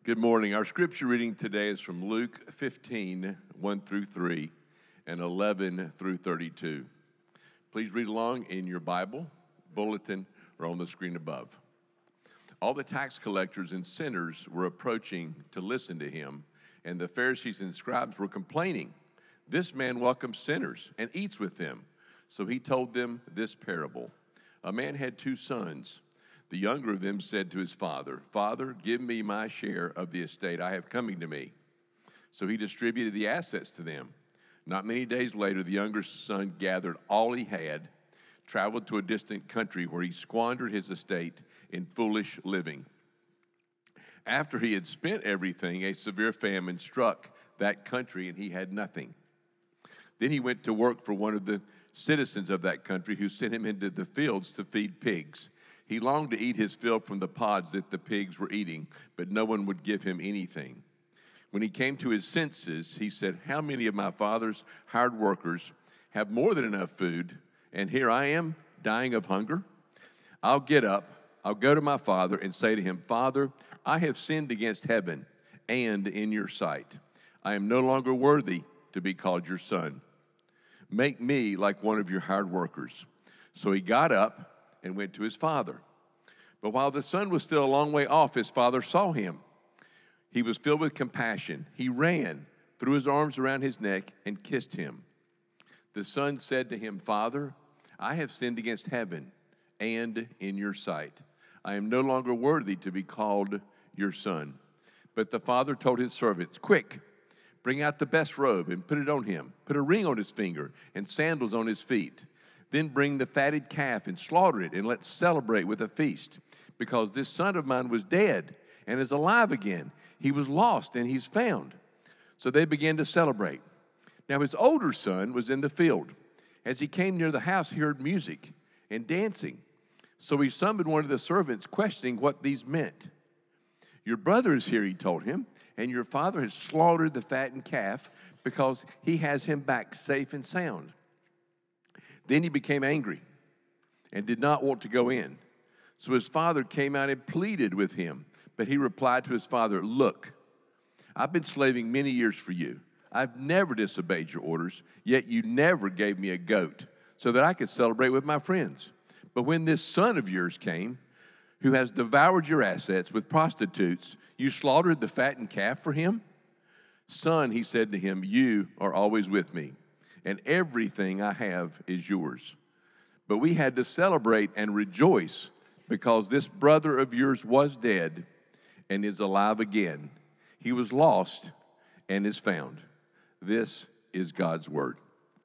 Good morning. Our scripture reading today is from Luke 15, 1 through 3, and 11 through 32. Please read along in your Bible, bulletin, or on the screen above. All the tax collectors and sinners were approaching to listen to him, and the Pharisees and scribes were complaining, "This man welcomes sinners and eats with them." So he told them this parable. A man had 2 sons. The younger of them said to his father, "Father, give me my share of the estate I have coming to me." So he distributed the assets to them. Not many days later, the younger son gathered all he had, traveled to a distant country where he squandered his estate in foolish living. After he had spent everything, a severe famine struck that country and he had nothing. Then he went to work for one of the citizens of that country who sent him into the fields to feed pigs. He longed to eat his fill from the pods that the pigs were eating, but no one would give him anything. When he came to his senses, he said, "How many of my father's hired workers have more than enough food, and here I am dying of hunger? I'll get up, I'll go to my father and say to him, 'Father, I have sinned against heaven and in your sight. I am no longer worthy to be called your son. Make me like one of your hired workers.' So he got up and went to his father. But while the son was still a long way off, his father saw him. He was filled with compassion. He ran, threw his arms around his neck, and kissed him. The son said to him, 'Father, I have sinned against heaven and in your sight. I am no longer worthy to be called your son.' But the father told his servants, 'Quick, bring out the best robe and put it on him. Put a ring on his finger and sandals on his feet. Then bring the fatted calf and slaughter it, and let's celebrate with a feast. Because this son of mine was dead and is alive again. He was lost and he's found.' So they began to celebrate. Now his older son was in the field. As he came near the house, he heard music and dancing. So he summoned one of the servants, questioning what these meant. 'Your brother is here,' he told him, 'and your father has slaughtered the fattened calf because he has him back safe and sound.' Then he became angry and did not want to go in. So his father came out and pleaded with him. But he replied to his father, 'Look, I've been slaving many years for you. I've never disobeyed your orders, yet you never gave me a goat so that I could celebrate with my friends. But when this son of yours came, who has devoured your assets with prostitutes, you slaughtered the fattened calf for him?' 'Son,' he said to him, 'you are always with me, and everything I have is yours. But we had to celebrate and rejoice because this brother of yours was dead and is alive again. He was lost and is found.'" This is God's word.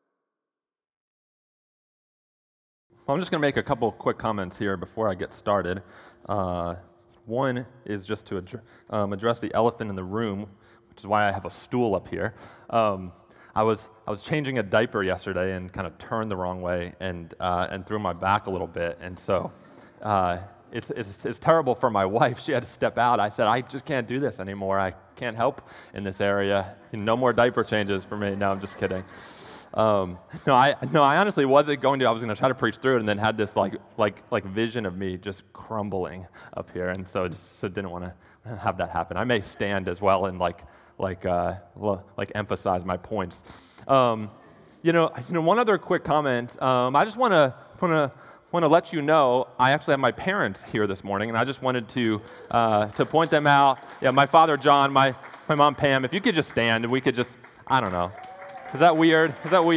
Well, I'm just going to make a couple quick comments here before I get started. One is just to address the elephant in the room, which is why I have a stool up here. I was changing a diaper yesterday and kind of turned the wrong way and threw my back a little bit, and so it's terrible for my wife. She had to step out. I said, "I just can't do this anymore. I can't help in this area. No more diaper changes for me." No, I'm just kidding. I honestly wasn't going to. I was going to try to preach through it, and then had this like vision of me just crumbling up here, and so didn't want to have that happen. I may stand as well and emphasize my points. One other quick comment. I just want to let you know I actually have my parents here this morning, and I just wanted to point them out. Yeah, my father John, my mom Pam. If you could just stand, and we could just, I don't know. Is that weird?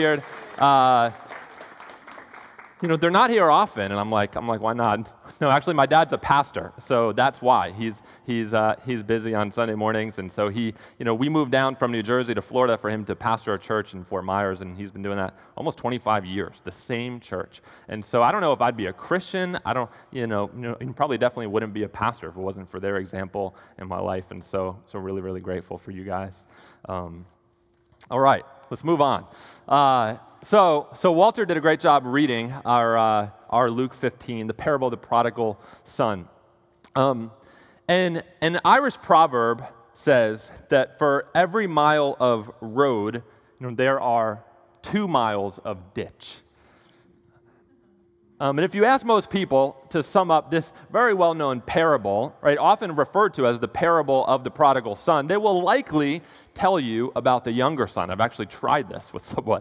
They're not here often, and I'm like, why not? No, actually, my dad's a pastor, so that's why he's busy on Sunday mornings, and so we moved down from New Jersey to Florida for him to pastor a church in Fort Myers, and he's been doing that almost 25 years, the same church. And so I don't know if I'd be a Christian. I don't, he probably definitely wouldn't be a pastor if it wasn't for their example in my life, and so really, really grateful for you guys. All right, let's move on. So Walter did a great job reading our Luke 15, the parable of the prodigal son. And an Irish proverb says that for every mile of road, there are 2 miles of ditch. And if you ask most people to sum up this very well-known parable, right, often referred to as the parable of the prodigal son, they will likely tell you about the younger son. I've actually tried this with someone.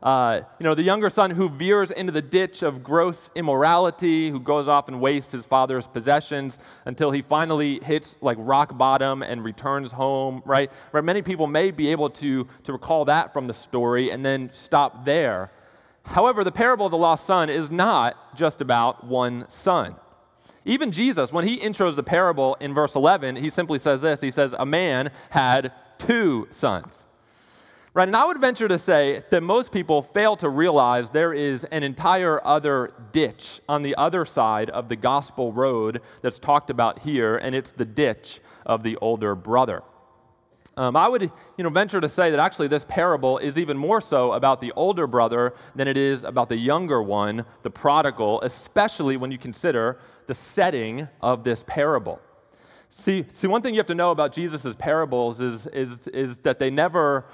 The younger son who veers into the ditch of gross immorality, who goes off and wastes his father's possessions until he finally hits like rock bottom and returns home, right? Many people may be able to recall that from the story and then stop there. However, the parable of the lost son is not just about one son. Even Jesus, when he intros the parable in verse 11, he simply says this. He says, a man had 2 sons. Right, and I would venture to say that most people fail to realize there is an entire other ditch on the other side of the gospel road that's talked about here, and it's the ditch of the older brother. I would venture to say that actually this parable is even more so about the older brother than it is about the younger one, the prodigal, especially when you consider the setting of this parable. See, one thing you have to know about Jesus' parables is that they never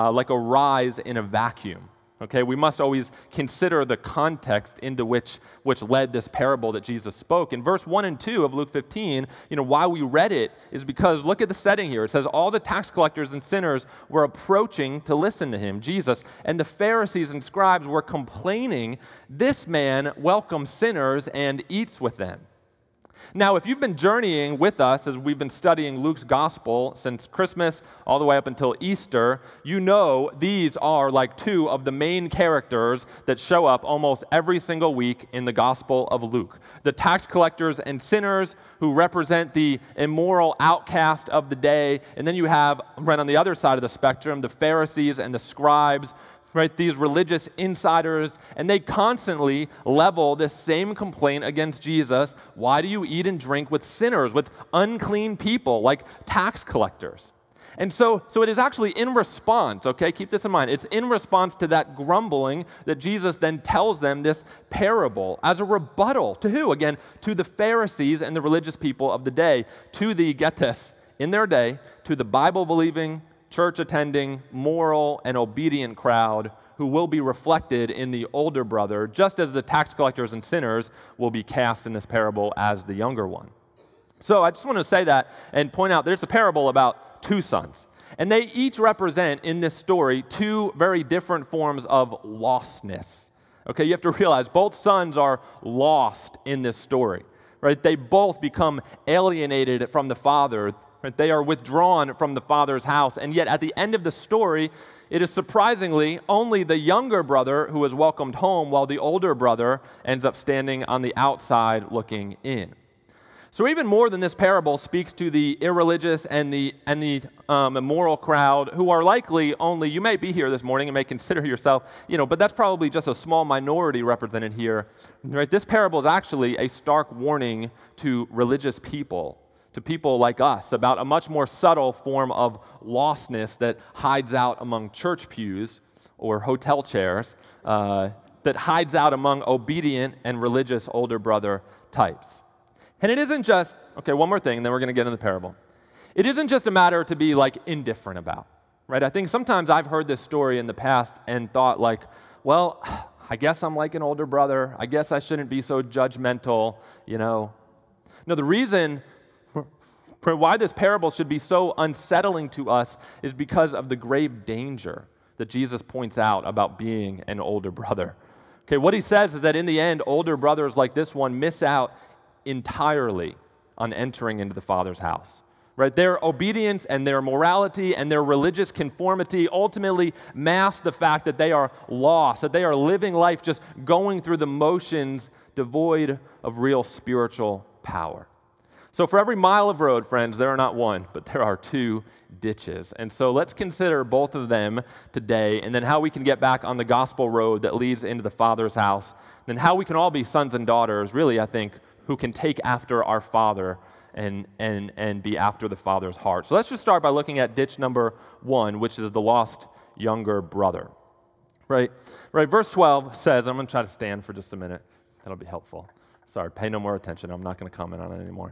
arise in a vacuum. Okay, we must always consider the context into which led this parable that Jesus spoke. In verse 1 and 2 of Luke 15, why we read it is because look at the setting here. It says, all the tax collectors and sinners were approaching to listen to him, Jesus, and the Pharisees and scribes were complaining, this man welcomes sinners and eats with them. Now, if you've been journeying with us as we've been studying Luke's gospel since Christmas all the way up until Easter, you know these are like 2 of the main characters that show up almost every single week in the gospel of Luke. The tax collectors and sinners who represent the immoral outcast of the day, and then you have, right on the other side of the spectrum, the Pharisees and the scribes, right, these religious insiders, and they constantly level this same complaint against Jesus. Why do you eat and drink with sinners, with unclean people like tax collectors? And so it is actually in response, okay, keep this in mind, it's in response to that grumbling that Jesus then tells them this parable as a rebuttal to who? Again, to the Pharisees and the religious people of the day, to the, get this, in their day, to the Bible-believing, church-attending, moral, and obedient crowd who will be reflected in the older brother, just as the tax collectors and sinners will be cast in this parable as the younger one. So I just want to say that and point out there's a parable about 2 sons. And they each represent in this story 2 very different forms of lostness. Okay, you have to realize both sons are lost in this story. Right? They both become alienated from the father. Right? They are withdrawn from the father's house, and yet at the end of the story, it is surprisingly only the younger brother who is welcomed home, while the older brother ends up standing on the outside looking in. So even more than this parable speaks to the irreligious and the immoral crowd who are likely only, you may be here this morning and may consider yourself, but that's probably just a small minority represented here. Right? This parable is actually a stark warning to religious people, to people like us, about a much more subtle form of lostness that hides out among church pews or hotel chairs, that hides out among obedient and religious older brother types. And it isn't just, okay, one more thing, and then we're going to get into the parable. It isn't just a matter to be indifferent about, right? I think sometimes I've heard this story in the past and thought well, I guess I'm like an older brother. I guess I shouldn't be so judgmental, No, the reason for why this parable should be so unsettling to us is because of the grave danger that Jesus points out about being an older brother. Okay, what he says is that in the end, older brothers like this one miss out entirely on entering into the Father's house. Right? Their obedience and their morality and their religious conformity ultimately mask the fact that they are lost, that they are living life just going through the motions devoid of real spiritual power. So for every mile of road, friends, there are not 1, but there are 2 ditches. And so let's consider both of them today, and then how we can get back on the gospel road that leads into the Father's house, and how we can all be sons and daughters, really, I think, who can take after our Father and be after the Father's heart. So let's just start by looking at ditch number 1, which is the lost younger brother. Right? Verse 12 says, I'm going to try to stand for just a minute. That'll be helpful. Sorry, pay no more attention. I'm not going to comment on it anymore.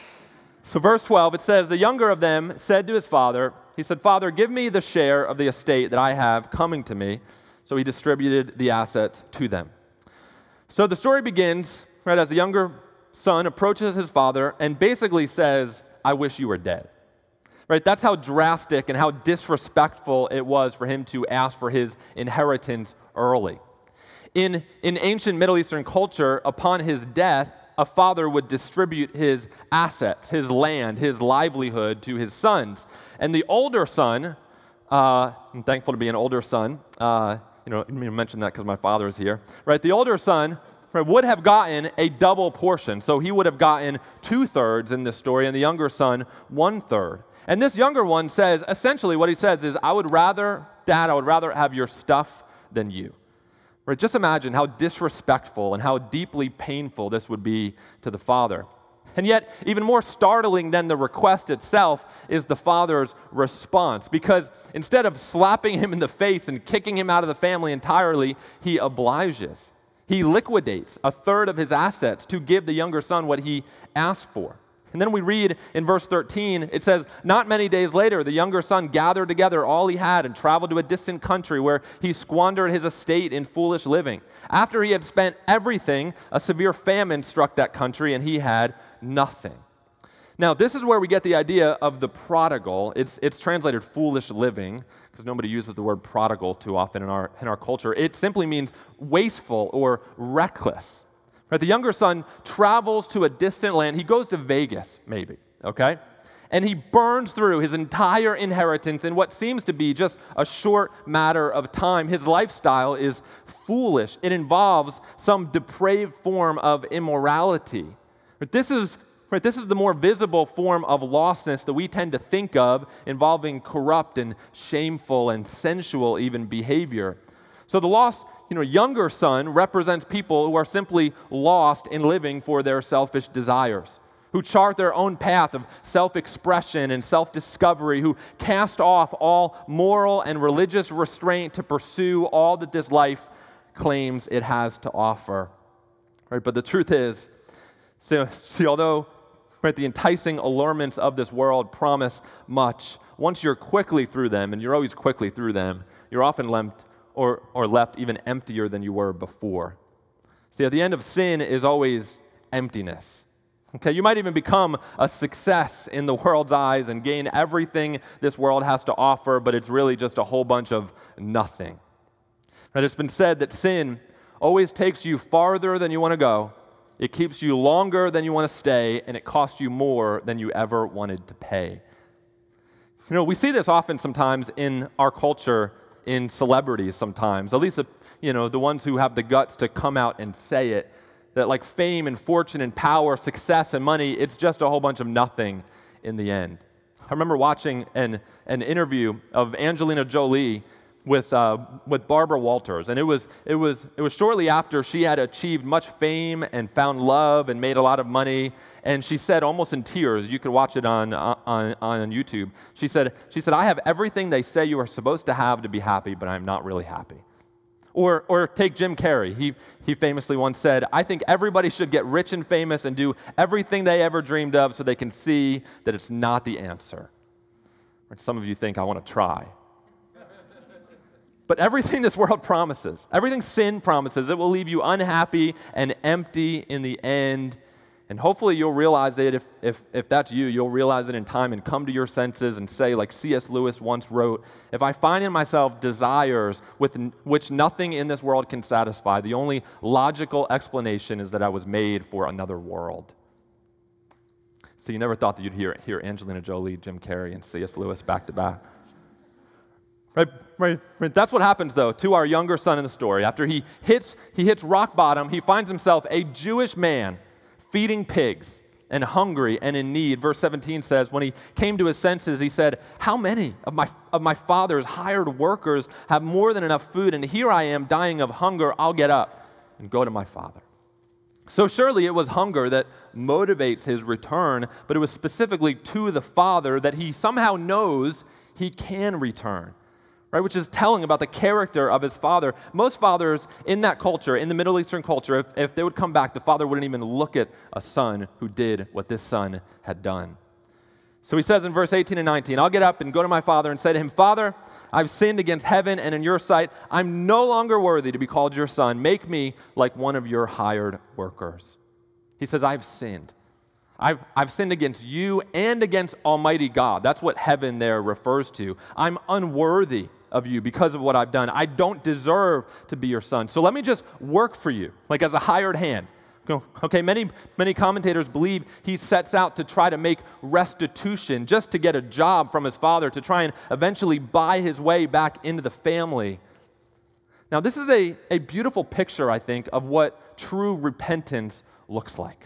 So verse 12, it says, the younger of them said to his father, he said, Father, give me the share of the estate that I have coming to me. So he distributed the assets to them. So the story begins, right, as the younger son approaches his father and basically says, I wish you were dead. Right? That's how drastic and how disrespectful it was for him to ask for his inheritance early. In ancient Middle Eastern culture, upon his death, a father would distribute his assets, his land, his livelihood to his sons. And the older son, I'm thankful to be an older son. You mentioned that because my father is here. Right? The older son would have gotten a double portion. So he would have gotten 2/3 in this story, and the younger son 1/3. And this younger one says, essentially what he says is, Dad, I would rather have your stuff than you. Right? Just imagine how disrespectful and how deeply painful this would be to the father. And yet, even more startling than the request itself is the father's response, because instead of slapping him in the face and kicking him out of the family entirely, he obliges. He liquidates 1/3 of his assets to give the younger son what he asked for. And then we read in verse 13, it says, not many days later, the younger son gathered together all he had and traveled to a distant country where he squandered his estate in foolish living. After he had spent everything, a severe famine struck that country and he had nothing. Now, this is where we get the idea of the prodigal. It's translated foolish living, because nobody uses the word prodigal too often in our culture. It simply means wasteful or reckless. Right? The younger son travels to a distant land. He goes to Vegas, maybe, okay? And he burns through his entire inheritance in what seems to be just a short matter of time. His lifestyle is foolish. It involves some depraved form of immorality. But this is the more visible form of lostness that we tend to think of, involving corrupt and shameful and sensual even behavior. So the lost younger son represents people who are simply lost in living for their selfish desires, who chart their own path of self-expression and self-discovery, who cast off all moral and religious restraint to pursue all that this life claims it has to offer. Right? But the truth is, although the enticing allurements of this world promise much, once you're quickly through them, and you're always quickly through them, you're often left even emptier than you were before. See, at the end of sin is always emptiness. Okay, you might even become a success in the world's eyes and gain everything this world has to offer, but it's really just a whole bunch of nothing. And it's been said that sin always takes you farther than you want to go, it keeps you longer than you want to stay, and it costs you more than you ever wanted to pay. We see this often sometimes in our culture, in celebrities sometimes, at least the ones who have the guts to come out and say it, that like fame and fortune and power, success and money, it's just a whole bunch of nothing in the end. I remember watching an interview of Angelina Jolie with Barbara Walters, and it was shortly after she had achieved much fame and found love and made a lot of money, and she said, almost in tears, you could watch it on YouTube. She said, I have everything they say you are supposed to have to be happy, but I'm not really happy. Or take Jim Carrey. He famously once said, I think everybody should get rich and famous and do everything they ever dreamed of so they can see that it's not the answer. Or some of you think I want to try. But everything this world promises, everything sin promises, it will leave you unhappy and empty in the end. And hopefully you'll realize it, if that's you, you'll realize it in time and come to your senses and say, like C.S. Lewis once wrote, if I find in myself desires which nothing in this world can satisfy, the only logical explanation is that I was made for another world. So you never thought that you'd hear Angelina Jolie, Jim Carrey, and C.S. Lewis back to back. Right. That's what happens, though, to our younger son in the story. After he hits rock bottom, he finds himself a Jewish man feeding pigs and hungry and in need. Verse 17 says, when he came to his senses, he said, how many of my father's hired workers have more than enough food, and here I am dying of hunger. I'll get up and go to my father. So surely it was hunger that motivates his return, but it was specifically to the father that he somehow knows he can return. Right, which is telling about the character of his father. Most fathers in that culture, in the Middle Eastern culture, if they would come back, the father wouldn't even look at a son who did what this son had done. So he says in verse 18 and 19, I'll get up and go to my father and say to him, Father, I've sinned against heaven and in your sight. I'm no longer worthy to be called your son. Make me like one of your hired workers. He says, I've sinned. I've sinned against you and against Almighty God. That's what heaven there refers to. I'm unworthy of you because of what I've done. I don't deserve to be your son. So let me just work for you, like as a hired hand. Okay, many commentators believe he sets out to try to make restitution just to get a job from his father, to try and eventually buy his way back into the family. Now, this is a beautiful picture, I think, of what true repentance looks like.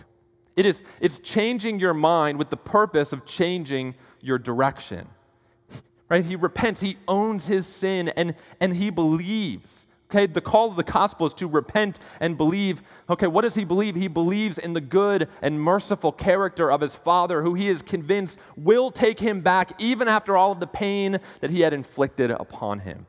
It's changing your mind with the purpose of changing your direction. Right? He repents, he owns his sin, and he believes. Okay, the call of the gospel is to repent and believe. Okay, what does he believe? He believes in the good and merciful character of his Father, who he is convinced will take him back even after all of the pain that he had inflicted upon him.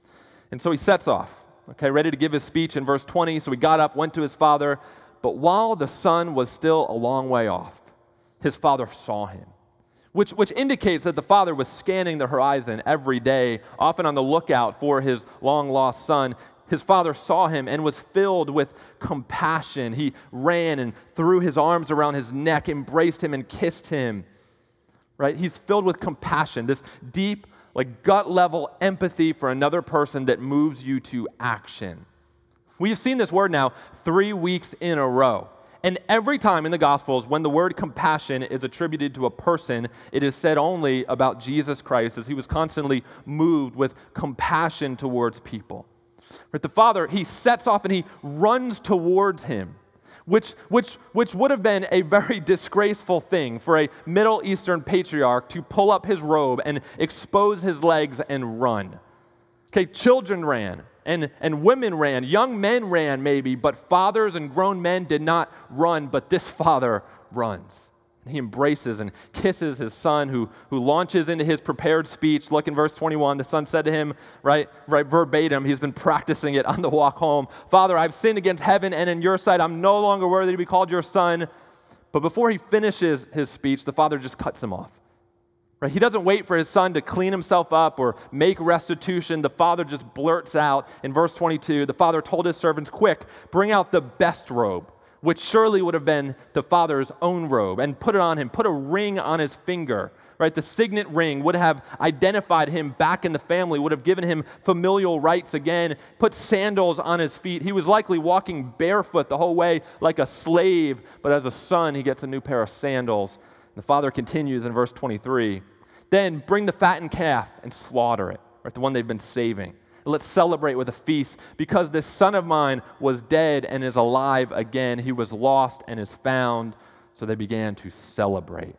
And so he sets off, okay, ready to give his speech in verse 20. So he got up, went to his father, but while the son was still a long way off, his father saw him. Which indicates that the father was scanning the horizon every day, often on the lookout for his long-lost son. His father saw him and was filled with compassion. He ran and threw his arms around his neck, embraced him, and kissed him. Right? He's filled with compassion, this deep, like gut-level empathy for another person that moves you to action. We've seen this word now 3 weeks in a row. And every time in the Gospels, when the word compassion is attributed to a person, it is said only about Jesus Christ, as he was constantly moved with compassion towards people. But the Father, he sets off and he runs towards him, which would have been a very disgraceful thing for a Middle Eastern patriarch to pull up his robe and expose his legs and run. Okay, children ran. And women ran, young men ran maybe, but fathers and grown men did not run, but this father runs. He embraces and kisses his son who launches into his prepared speech. Look in verse 21, the son said to him, right verbatim, he's been practicing it on the walk home, Father, I've sinned against heaven and in your sight, I'm no longer worthy to be called your son. But before he finishes his speech, the father just cuts him off. Right? He doesn't wait for his son to clean himself up or make restitution. The father just blurts out in verse 22, the father told his servants, quick, bring out the best robe, which surely would have been the father's own robe, and put it on him, put a ring on his finger. Right? The signet ring would have identified him back in the family, would have given him familial rights again, put sandals on his feet. He was likely walking barefoot the whole way like a slave, but as a son, he gets a new pair of sandals. The father continues in verse 23, then bring the fattened calf and slaughter it, right, the one they've been saving. Let's celebrate with a feast because this son of mine was dead and is alive again. He was lost and is found. So they began to celebrate.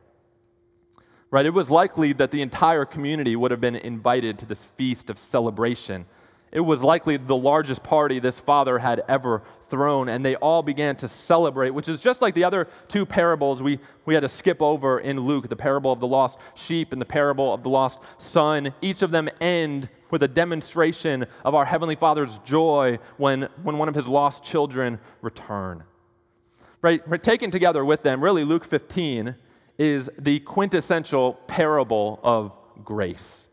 Right? It was likely that the entire community would have been invited to this feast of celebration. It was likely the largest party this father had ever thrown, and they all began to celebrate, which is just like the other two parables we had to skip over in Luke, the parable of the lost sheep and the parable of the lost son. Each of them end with a demonstration of our Heavenly Father's joy when one of his lost children return. Right? Taken together with them, really Luke 15 is the quintessential parable of grace.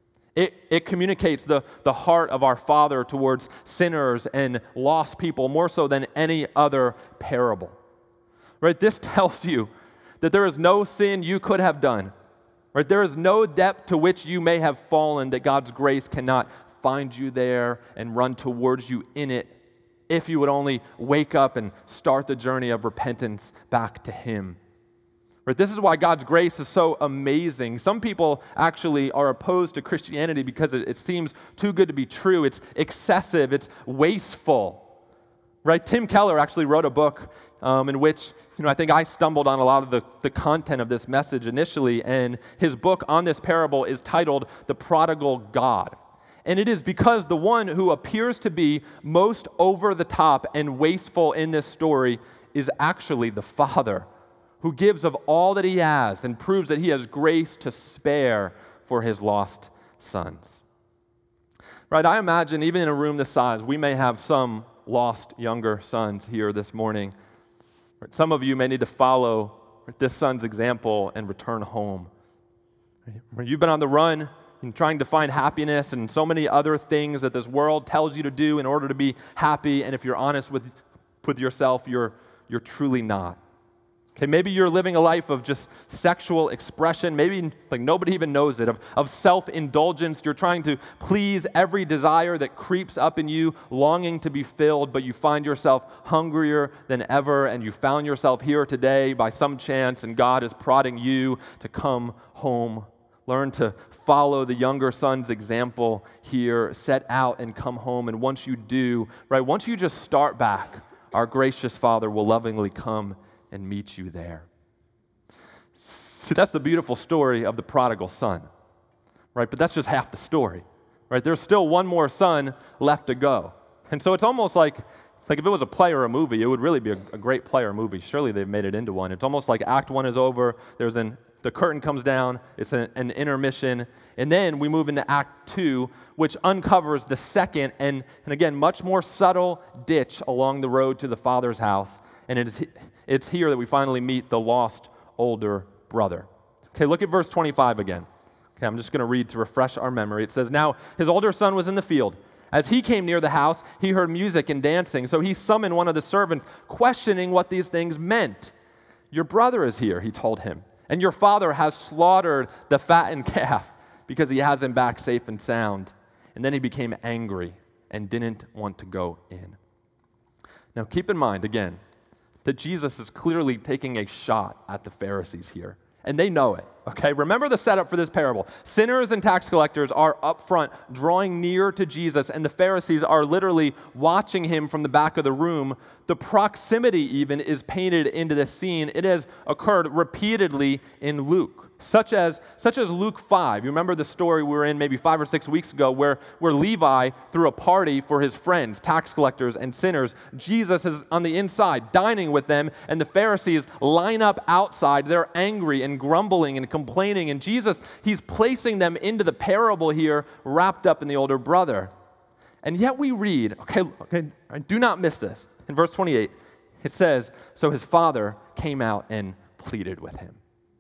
It communicates the heart of our Father towards sinners and lost people more so than any other parable. Right? This tells you that there is no sin you could have done. Right? There is no depth to which you may have fallen that God's grace cannot find you there and run towards you in it if you would only wake up and start the journey of repentance back to Him. Right, this is why God's grace is so amazing. Some people actually are opposed to Christianity because it seems too good to be true. It's excessive. It's wasteful. Right? Tim Keller actually wrote a book in which I think I stumbled on a lot of the content of this message initially, and his book on this parable is titled The Prodigal God. And it is because the one who appears to be most over the top and wasteful in this story is actually the Father, who gives of all that he has and proves that he has grace to spare for his lost sons. Right, I imagine even in a room this size, we may have some lost younger sons here this morning. Some of you may need to follow this son's example and return home. When you've been on the run and trying to find happiness and so many other things that this world tells you to do in order to be happy, and if you're honest with yourself, you're truly not. Okay, maybe you're living a life of just sexual expression. Maybe like nobody even knows it, of self-indulgence. You're trying to please every desire that creeps up in you, longing to be filled, but you find yourself hungrier than ever, and you found yourself here today by some chance, and God is prodding you to come home. Learn to follow the younger son's example here. Set out and come home, and once you do, once you just start back, our gracious Father will lovingly come and meet you there. So that's the beautiful story of the prodigal son, right? But that's just half the story, right? There's still one more son left to go. And so it's almost like if it was a play or a movie, it would really be a great play or movie. Surely they've made it into one. It's almost like Act 1 is over, the curtain comes down, it's an intermission, and then we move into Act 2, which uncovers the second and again, much more subtle ditch along the road to the Father's house. And it's here that we finally meet the lost older brother. Okay, look at verse 25 again. Okay, I'm just going to read to refresh our memory. It says, "Now his older son was in the field. As he came near the house, he heard music and dancing. So he summoned one of the servants, questioning what these things meant. 'Your brother is here,' he told him, 'and your father has slaughtered the fattened calf because he has him back safe and sound.' And then he became angry and didn't want to go in." Now keep in mind, again, that Jesus is clearly taking a shot at the Pharisees here. And they know it, okay? Remember the setup for this parable. Sinners and tax collectors are up front, drawing near to Jesus, and the Pharisees are literally watching him from the back of the room. The proximity even is painted into the scene. It has occurred repeatedly in Luke, such as Luke 5. You remember the story we were in maybe 5 or 6 weeks ago where Levi threw a party for his friends, tax collectors and sinners. Jesus is on the inside dining with them, and the Pharisees line up outside. They're angry and grumbling and complaining, and Jesus, he's placing them into the parable here, wrapped up in the older brother. And yet we read, okay, do not miss this. In verse 28, it says, "So his father came out and pleaded with him."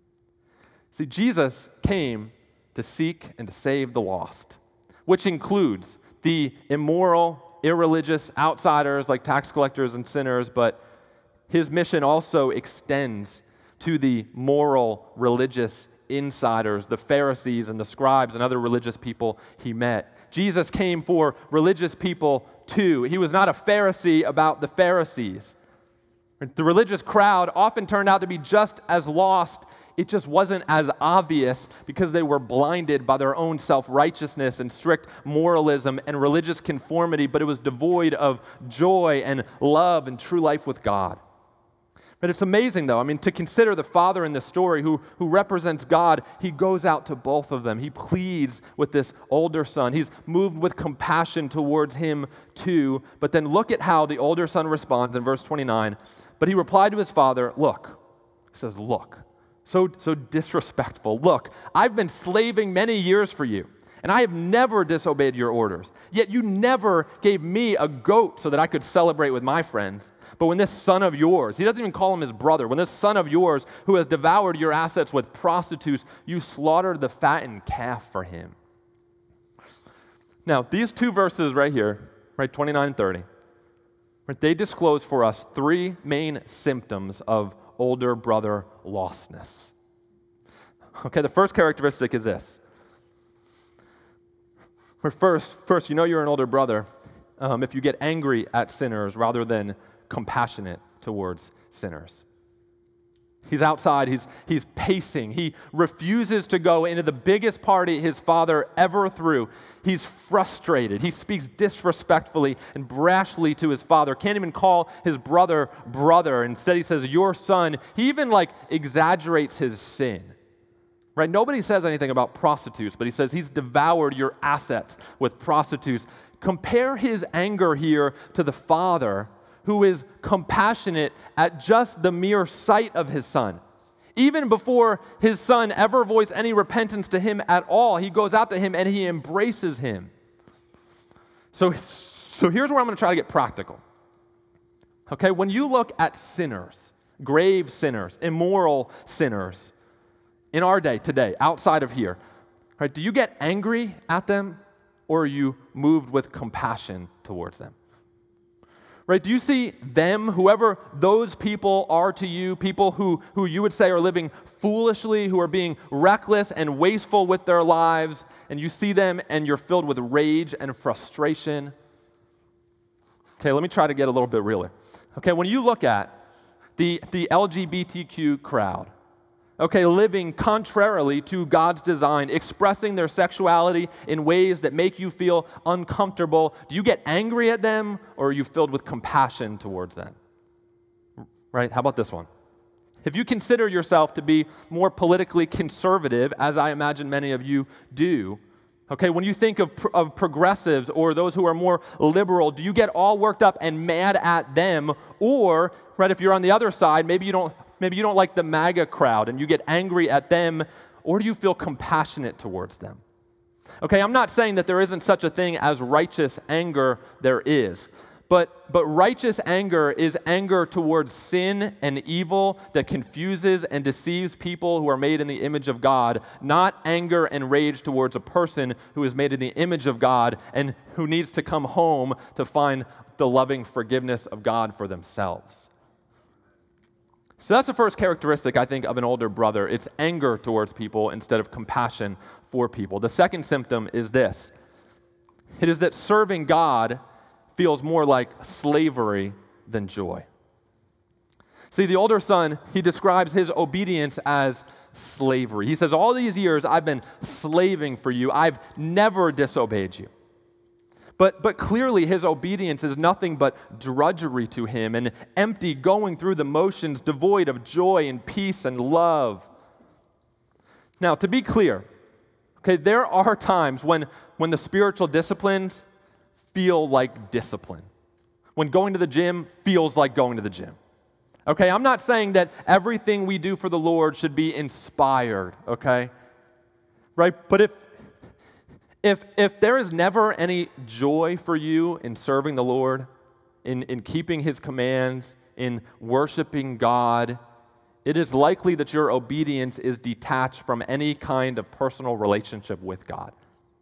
See, Jesus came to seek and to save the lost, which includes the immoral, irreligious outsiders like tax collectors and sinners, but his mission also extends to the moral, religious insiders, the Pharisees and the scribes and other religious people he met. Jesus came for religious people too. He was not a Pharisee about the Pharisees. The religious crowd often turned out to be just as lost. It just wasn't as obvious because they were blinded by their own self-righteousness and strict moralism and religious conformity, but it was devoid of joy and love and true life with God. But it's amazing, though, to consider the father in this story who represents God. He goes out to both of them. He pleads with this older son. He's moved with compassion towards him too. But then look at how the older son responds in verse 29. "But he replied to his father, 'Look,'" he says, "look." So disrespectful. "Look, I've been slaving many years for you, and I have never disobeyed your orders. Yet you never gave me a goat so that I could celebrate with my friends. But when this son of yours," he doesn't even call him his brother, "when this son of yours who has devoured your assets with prostitutes, you slaughtered the fattened calf for him." Now, these two verses right here, 29 and 30, they disclose for us three main symptoms of older brother lostness. Okay, the first characteristic is this. First, you know you're an older brother if you get angry at sinners rather than compassionate towards sinners. He's outside, he's pacing. He refuses to go into the biggest party his father ever threw. He's frustrated. He speaks disrespectfully and brashly to his father. Can't even call his brother. Instead he says, "Your son." He even exaggerates his sin. Right? Nobody says anything about prostitutes, but he says he's devoured your assets with prostitutes. Compare his anger here to the father who is compassionate at just the mere sight of his son. Even before his son ever voiced any repentance to him at all, he goes out to him and he embraces him. So here's where I'm going to try to get practical. Okay, when you look at sinners, grave sinners, immoral sinners, in our day, today, outside of here, right, do you get angry at them or are you moved with compassion towards them? Right, do you see them, whoever those people are to you, people who you would say are living foolishly, who are being reckless and wasteful with their lives, and you see them and you're filled with rage and frustration? Okay, let me try to get a little bit realer. Okay, when you look at the LGBTQ crowd, okay, living contrarily to God's design, expressing their sexuality in ways that make you feel uncomfortable, do you get angry at them or are you filled with compassion towards them? Right? How about this one? If you consider yourself to be more politically conservative, as I imagine many of you do, okay, when you think of progressives or those who are more liberal, do you get all worked up and mad at them? Or, right, if you're on the other side, maybe you don't like the MAGA crowd and you get angry at them, or do you feel compassionate towards them? Okay, I'm not saying that there isn't such a thing as righteous anger. There is. But righteous anger is anger towards sin and evil that confuses and deceives people who are made in the image of God, not anger and rage towards a person who is made in the image of God and who needs to come home to find the loving forgiveness of God for themselves. So that's the first characteristic, I think, of an older brother. It's anger towards people instead of compassion for people. The second symptom is this. It is that serving God feels more like slavery than joy. See, the older son, he describes his obedience as slavery. He says, all these years I've been slaving for you. I've never disobeyed you. But clearly his obedience is nothing but drudgery to him and empty going through the motions, devoid of joy and peace and love. Now, to be clear, okay, there are times when the spiritual disciplines feel like discipline. When going to the gym feels like going to the gym. Okay, I'm not saying that everything we do for the Lord should be inspired, okay? Right? But if there is never any joy for you in serving the Lord, in keeping His commands, in worshiping God, it is likely that your obedience is detached from any kind of personal relationship with God.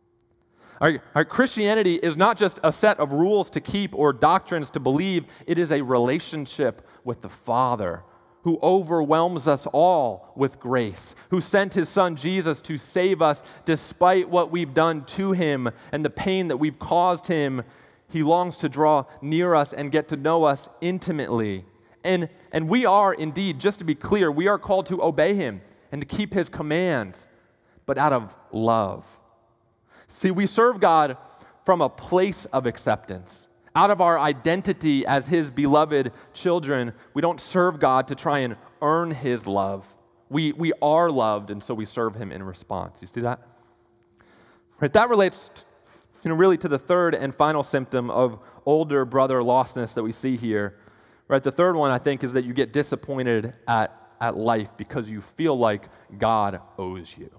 Our Christianity is not just a set of rules to keep or doctrines to believe. It is a relationship with the Father who overwhelms us all with grace, who sent His Son Jesus to save us despite what we've done to Him and the pain that we've caused Him. He longs to draw near us and get to know us intimately. And we are indeed, just to be clear, we are called to obey Him and to keep His commands, but out of love. See, we serve God from a place of acceptance. Out of our identity as His beloved children, we don't serve God to try and earn His love. We are loved, and so we serve Him in response. You see that? Right, that relates, really to the third and final symptom of older brother lostness that we see here. Right, the third one, I think, is that you get disappointed at life because you feel like God owes you.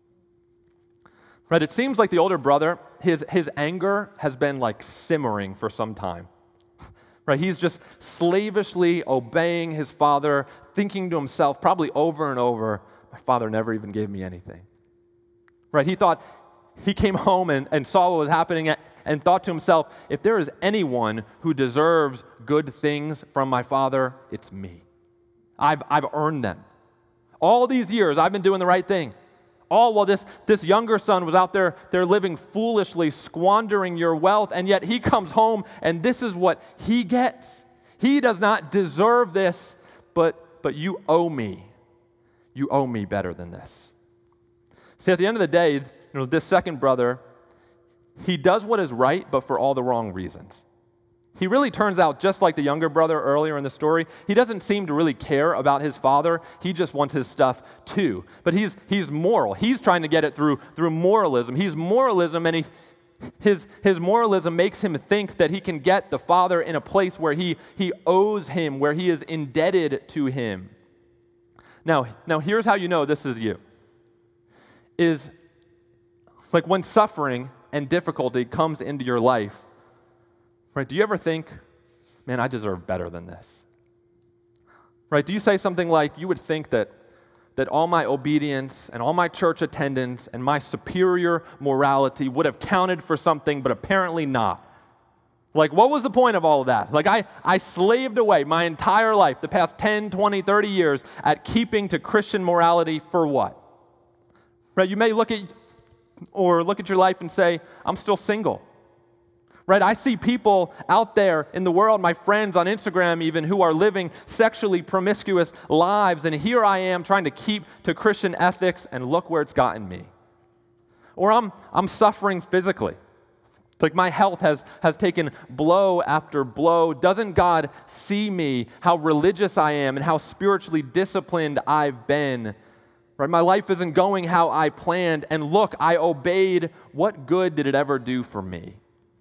Right, it seems like the older brother, his anger has been like simmering for some time. Right, he's just slavishly obeying his father, thinking to himself probably over and over, my father never even gave me anything. Right, he thought, he came home and saw what was happening and thought to himself, if there is anyone who deserves good things from my father, it's me. I've earned them. All these years I've been doing the right thing. All while this younger son was out there, they're living foolishly, squandering your wealth, and yet he comes home and this is what he gets. He does not deserve this, but you owe me. You owe me better than this. See, at the end of the day, this second brother, he does what is right, but for all the wrong reasons. He really turns out just like the younger brother earlier in the story. He doesn't seem to really care about his father. He just wants his stuff too. But he's moral. He's trying to get it through moralism. He's moralism, and his moralism makes him think that he can get the father in a place where he owes him, where he is indebted to him. Now here's how you know this is you. Is like when suffering and difficulty comes into your life, right, do you ever think, man, I deserve better than this? Right, do you say something like, you would think that that all my obedience and all my church attendance and my superior morality would have counted for something, but apparently not. Like, what was the point of all of that? Like, I slaved away my entire life, the past 10, 20, 30 years, at keeping to Christian morality for what? Right? You may look at your life and say, I'm still single. Right? I see people out there in the world, my friends on Instagram even, who are living sexually promiscuous lives, and here I am trying to keep to Christian ethics, and look where it's gotten me. Or I'm suffering physically. Like, my health has taken blow after blow. Doesn't God see me, how religious I am, and how spiritually disciplined I've been? Right? My life isn't going how I planned, and look, I obeyed. What good did it ever do for me?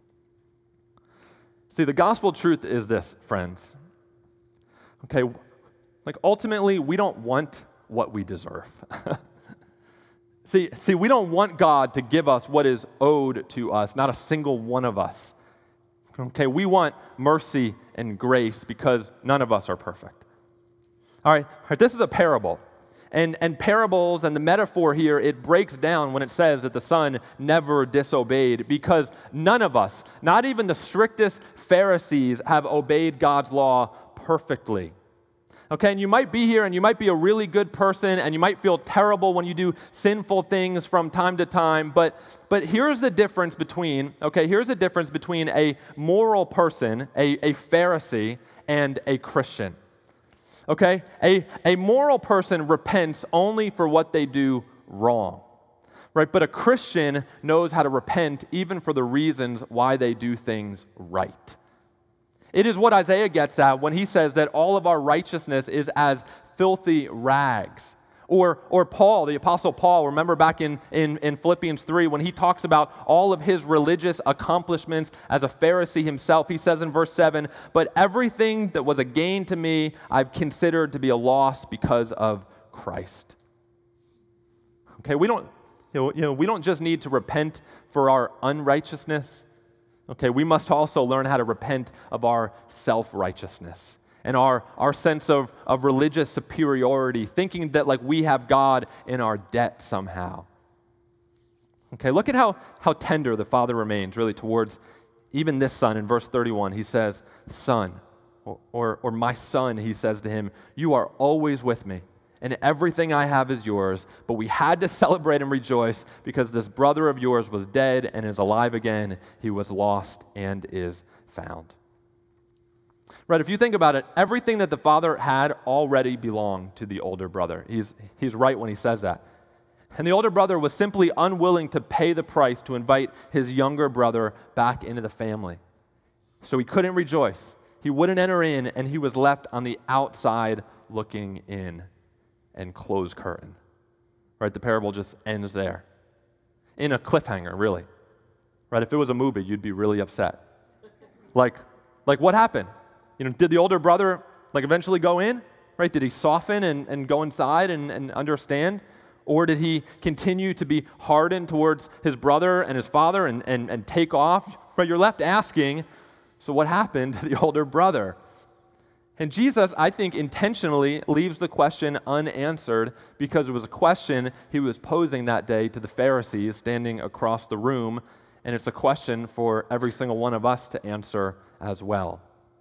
See, the gospel truth is this, friends. Okay, like, ultimately, we don't want what we deserve. See, we don't want God to give us what is owed to us, not a single one of us. Okay, we want mercy and grace because none of us are perfect. All right, this is a parable. And parables and the metaphor here, it breaks down when it says that the Son never disobeyed, because none of us, not even the strictest Pharisees, have obeyed God's law perfectly. Okay, and you might be here and you might be a really good person and you might feel terrible when you do sinful things from time to time, but here's the difference between a moral person, a Pharisee, and a Christian. Okay, a moral person repents only for what they do wrong, right? But a Christian knows how to repent even for the reasons why they do things right. It is what Isaiah gets at when he says that all of our righteousness is as filthy rags. Or Paul, the Apostle Paul, remember back in Philippians 3 when he talks about all of his religious accomplishments as a Pharisee himself, he says in verse 7, "But everything that was a gain to me, I've considered to be a loss because of Christ." Okay, we don't just need to repent for our unrighteousness. Okay, we must also learn how to repent of our self-righteousness and our sense of religious superiority, thinking that like we have God in our debt somehow. Okay, look at how tender the Father remains really towards even this son. In verse 31, he says, "Son," or "My son," he says to him, "You are always with me, and everything I have is yours. But we had to celebrate and rejoice because this brother of yours was dead and is alive again. He was lost and is found." Right, if you think about it, everything that the father had already belonged to the older brother. He's right when he says that. And the older brother was simply unwilling to pay the price to invite his younger brother back into the family. So he couldn't rejoice. He wouldn't enter in, and he was left on the outside looking in. And closed curtain. Right, the parable just ends there. In a cliffhanger, really. Right, if it was a movie, you'd be really upset. Like what happened? Did the older brother eventually go in? Right, did he soften and go inside and understand? Or did he continue to be hardened towards his brother and his father and take off? Right, you're left asking, so what happened to the older brother? And Jesus, I think, intentionally leaves the question unanswered because it was a question he was posing that day to the Pharisees standing across the room, and it's a question for every single one of us to answer as well.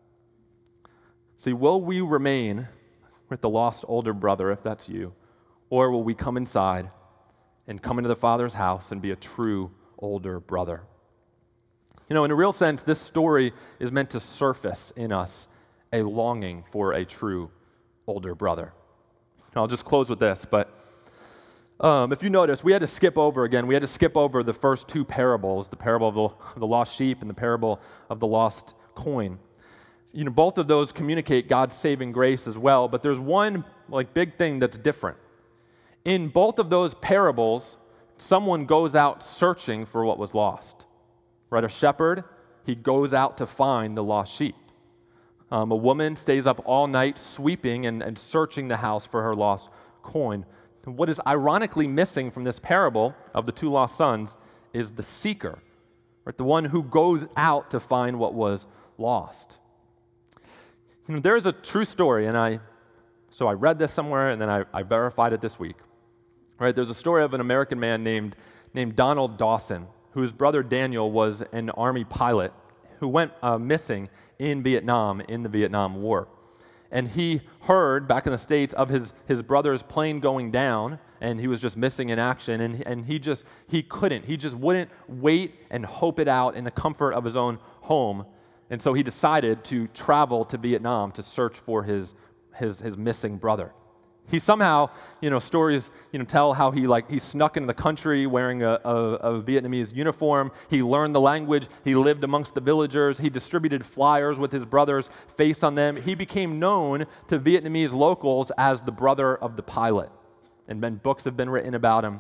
See, will we remain with the lost older brother, if that's you, or will we come inside and come into the Father's house and be a true older brother? In a real sense, this story is meant to surface in us a longing for a true older brother. I'll just close with this, but if you notice, we had to skip over the first two parables, the parable of the lost sheep and the parable of the lost coin. Both of those communicate God's saving grace as well, but there's one big thing that's different. In both of those parables, someone goes out searching for what was lost. Right? A shepherd, he goes out to find the lost sheep. A woman stays up all night sweeping and searching the house for her lost coin. And what is ironically missing from this parable of the two lost sons is the seeker, right? The one who goes out to find what was lost. There is a true story, and I So I read this somewhere, and then I verified it this week. Right, there's a story of an American man named Donald Dawson, whose brother Daniel was an Army pilot who went missing in Vietnam in the Vietnam War. And he heard back in the States of his brother's plane going down, and he was just missing in action, and he just wouldn't wait and hope it out in the comfort of his own home. And so he decided to travel to Vietnam to search for his missing brother. He somehow, stories, tell how he snuck into the country wearing a Vietnamese uniform. He learned the language. He lived amongst the villagers. He distributed flyers with his brother's face on them. He became known to Vietnamese locals as the brother of the pilot. And then books have been written about him.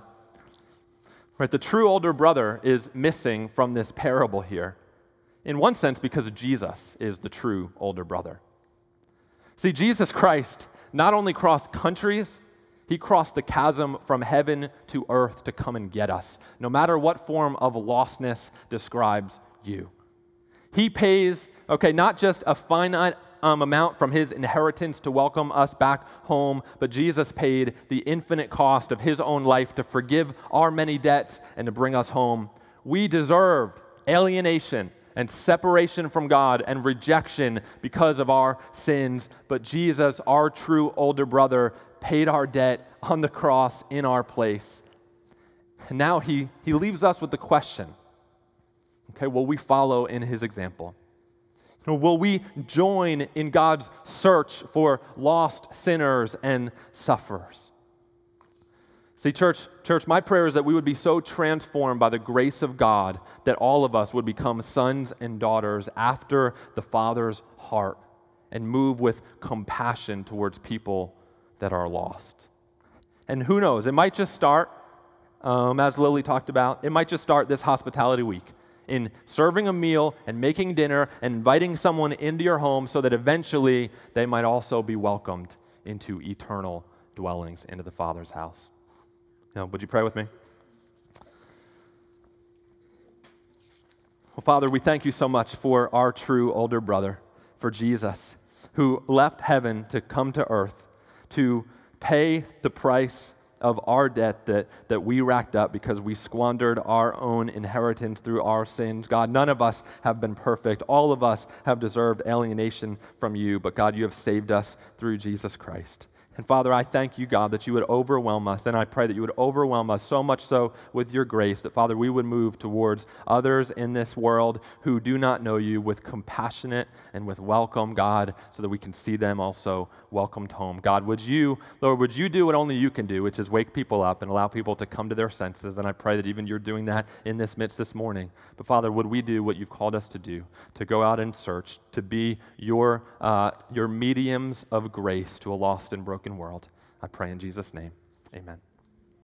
Right, the true older brother is missing from this parable here. In one sense, because Jesus is the true older brother. See, Jesus Christ not only crossed countries, he crossed the chasm from heaven to earth to come and get us, no matter what form of lostness describes you. He pays, not just a finite amount from his inheritance to welcome us back home, but Jesus paid the infinite cost of his own life to forgive our many debts and to bring us home. We deserved alienation and separation from God and rejection because of our sins. But Jesus, our true older brother, paid our debt on the cross in our place. And now he leaves us with the question, will we follow in his example? Will we join in God's search for lost sinners and sufferers? See, church, my prayer is that we would be so transformed by the grace of God that all of us would become sons and daughters after the Father's heart and move with compassion towards people that are lost. And who knows, it might just start, as Lily talked about, it might just start this hospitality week in serving a meal and making dinner and inviting someone into your home so that eventually they might also be welcomed into eternal dwellings, into the Father's house. Would you pray with me? Well, Father, we thank you so much for our true older brother, for Jesus, who left heaven to come to earth to pay the price of our debt that we racked up because we squandered our own inheritance through our sins. God, none of us have been perfect. All of us have deserved alienation from you, but God, you have saved us through Jesus Christ. And Father, I thank you, God, that you would overwhelm us, and I pray that you would overwhelm us so much so with your grace that, Father, we would move towards others in this world who do not know you with compassionate and with welcome, God, so that we can see them also welcomed home. God, would you do what only you can do, which is wake people up and allow people to come to their senses, and I pray that even you're doing that in this midst this morning. But Father, would we do what you've called us to do, to go out and search, to be your mediums of grace to a lost and broken world. I pray in Jesus' name, amen.